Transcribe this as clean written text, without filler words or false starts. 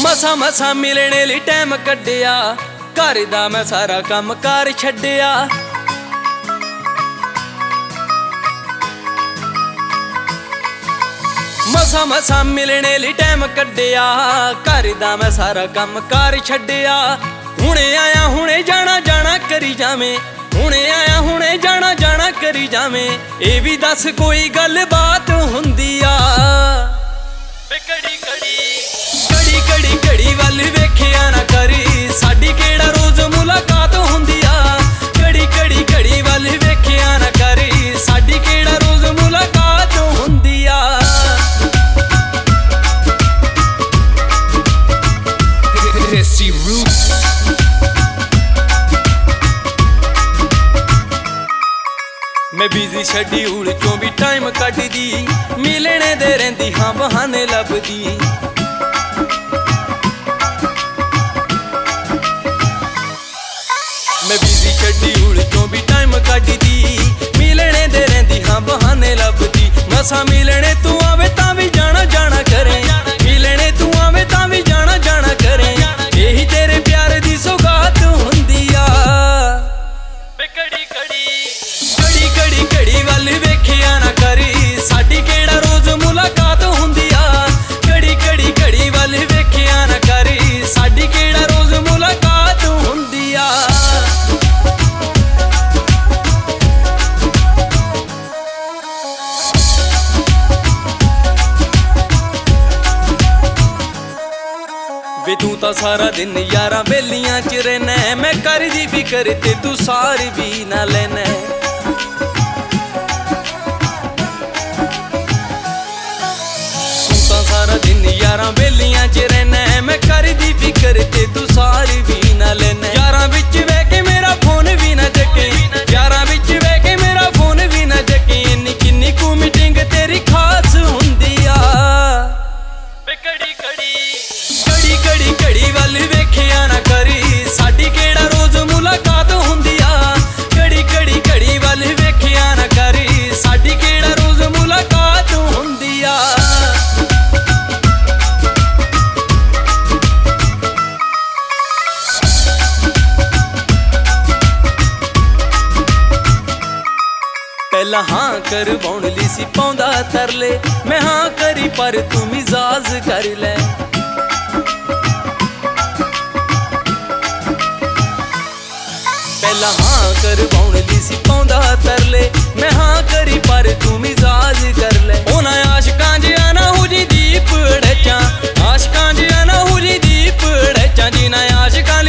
ਮਸਾਂ ਮਸਾਂ ਮਿਲਣੇ ਲਈ ਟਾਈਮ ਕੱਢਿਆ, ਘਰ ਦਾ ਮੈਂ ਸਾਰਾ ਕੰਮ ਕਾਰ ਛੱਡਿਆ। ਮਸਾਂ ਮਸਾਂ ਮਿਲਣੇ ਲਈ ਟਾਈਮ ਕੱਢਿਆ, ਘਰ ਦਾ ਮੈਂ ਸਾਰਾ ਕੰਮ ਕਾਰ ਛੱਡਿਆ। ਹੁਣੇ ਆਇਆ ਹੁਣੇ ਜਾਣਾ ਜਾਣਾ ਕਰੀ ਜਾਵੇਂ, ਹੁਣੇ ਆਇਆ ਹੁਣੇ ਜਾਣਾ ਜਾਣਾ ਕਰੀ ਜਾਵੇਂ। ਇਹ ਵੀ ਦੱਸ ਕੋਈ ਗੱਲ ਬਾਤ ਹੁੰਦੀ ਆ। ਘੜੀ ਘੜੀ ਘੜੀ ਘੜੀ ਘੜੀ ਵੱਲ ਵੇਖਿਆ ਨਾ ਕਰੀ, ਸਾਡੀ ਕਿਹੜਾ ਰੋਜ਼ ਮੁਲਾਕਾਤ ਹੁੰਦੀ ਆ। ਘੜੀ ਘੜੀ ਘੜੀ ਵੱਲ ਵੇਖਿਆ ਨਾ ਕਰੀ, ਸਾਡੀ ਕਿਹੜਾ ਰੋਜ਼ ਮੁਲਾਕਾਤ ਹੁੰਦੀ ਆ। मैं बिजी शेड्यूल चों भी टाइम कटदी, मिलने दे रहिंदी हाँ बहाने लभदी। मैं बिजी शेड्यूल चों भी टाइम कटदी, मिलने दे रहिंदी हाँ बहाने लभदी। मसां मिलने तू आवे तां भी जाना जाना करे, मिलने तू आवे तां भी जाना जाना करे। यही तेरे प्यार दी सौगात हुंदी आ। घड़ी घड़ी घड़ी घड़ी घड़ी ਵੱਲ ਵੇਖਿਆ ਨਾ ਕਰੀ, ਸਾਡੀ ਕਿਹੜਾ ਰੋਜ਼ ਮੁਲਾਕਾਤ ਹੁੰਦੀ ਆ। ਘੜੀ ਘੜੀ ਘੜੀ ਵੱਲ ਵੇਖਿਆ ਨਾ ਕਰੀ, ਸਾਡੀ ਕਿਹੜਾ ਰੋਜ਼ ਮੁਲਾਕਾਤ ਹੁੰਦੀ ਆ। ਵੇ ਤੂੰ ਤਾਂ ਸਾਰਾ ਦਿਨ ਯਾਰਾਂ ਬੇਲੀਆਂ ਚ ਰਹਿਣਾ, ਮੈਂ ਕਰਦੀ ਫਿਕਰ ਤੇ ਤੂੰ ਸਾਰ ਵੀ ਨਾ ਲੈਣਾ। ਸਾਰਾ ਦਿਨ ਯਾਰਾਂ ਬੇਲੀਆਂ ਚ ਰਹਿਣਾ, ਮੈਂ ਕਰਦੀ ਫਿਕਰ ਤੇ ਤੂੰ ਸਾਰ ਵੀ ਨਾ ਲੈਣਾ। ਯਾਰਾਂ ਵਿੱਚ ਬਹਿ ਕੇ ਮੇਰਾ ਫੋਨ ਵੀ ਨਾ ਚੱਕੇ, ਯਾਰਾਂ ਵਿੱਚ ਬਹਿ ਕੇ ਮੇਰਾ ਫੋਨ ਵੀ ਨਾ ਚੱਕੇ। ਇੰਨੀ ਕਿੰਨੀ ਕੁ ਮੀਟਿੰਗ ਤੇਰੀ ਖਾਸ ਹੁੰਦੀ ਆ। ਘੜੀ ਘੜੀ ਘੜੀ ਘੜੀ ਘੜੀ ਵੱਲ ਵੇਖਿਆ ਨਾ ਕਰੀ, ਸਾਡੀ ਕਿਹੜਾ ਰੋਜ਼ ਮੁਲਾਕਾਤ ਹੁੰਦੀ ਆ। ਘੜੀ ਘੜੀ ਘੜੀ ਵੱਲ ਵੇਖਿਆ ਨਾ ਕਰੀ, ਸਾਡੀ ਕਿਹੜਾ ਰੋਜ਼ ਮੁਲਾਕਾਤ ਹੁੰਦੀ ਆ। ਪਹਿਲਾਂ ਹਾਂ ਕਰਵਾਉਣ ਲਈ ਸੀ ਪਾਉਂਦਾ ਤਰਲੇ, ਮੈਂ ਹਾਂ ਕਰੀ ਪਰ ਤੂੰ ਮਿਜ਼ਾਜ ਕਰ ਲੈ। ਪਹਿਲਾਂ ਹਾਂ ਕਰਵਾਉਣ ਲਈ ਸੀ ਪਾਉਂਦਾ ਤਰਲੇ, ਮੈਂ ਹਾਂ ਕਰੀ ਪਰ ਤੂੰ ਮਿਜ਼ਾਜ ਕਰ ਲੈ। ਉਹਨਾਂ ਆਸ਼ਕਾਂ ਜਿਹਾ ਨਾ ਹੋ ਜੀ ਦੀਪ ਅੜਚਾਂ, ਆਸ਼ਕਾਂ ਜਿਹਾ ਨਾ ਹੋ ਜੀ ਦੀਪ ਅੜਚਾਂ। ਜਿਨ੍ਹਾਂ ਆਸ਼ਕਾਂ